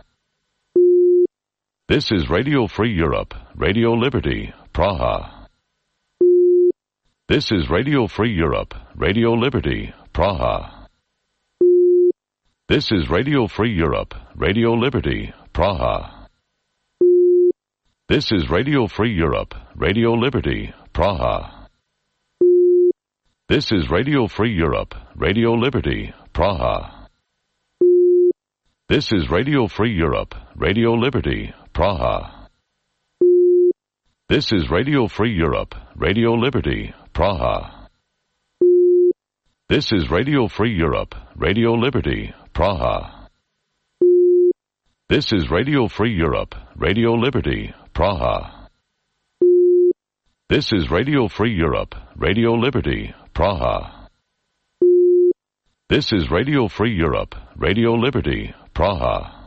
This is Radio Free Europe, Radio Liberty, Praha. This is Radio Free Europe, Radio Liberty, Praha. This is Radio Free Europe, Radio Liberty, Praha. This is Radio Free Europe, Radio Liberty, Praha. This is Radio Free Europe, Radio Liberty, Praha. This is Radio Free Europe, Radio Liberty, Praha. This is Radio Free Europe, Radio Liberty, Praha. This is Radio Free Europe, Radio Liberty, Praha. This is Radio Free Europe, Radio Liberty, Praha. This is Radio Free Europe, Radio Liberty, Praha. This is Radio Free Europe, Radio Liberty, Praha.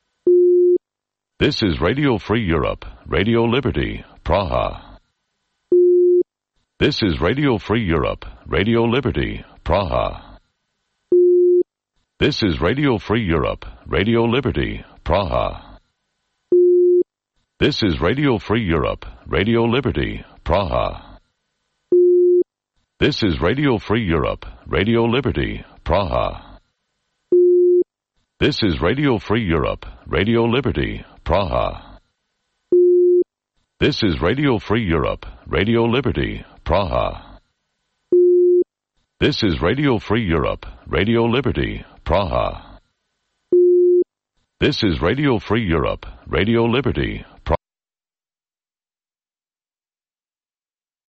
This is Radio Free Europe, Radio Liberty, Praha. This is Radio Free Europe, Radio Liberty, Praha. This is Radio Free Europe, Radio Liberty, Praha. This is Radio Free Europe, Radio Liberty, Praha. This is Radio Free Europe, Radio Liberty, Praha. This is Radio Free Europe, Radio Liberty, Praha. This is Radio Free Europe, Radio Liberty, Praha. This is Radio Free Europe, Radio Liberty, Praha. This is Radio Free Europe, Radio Liberty,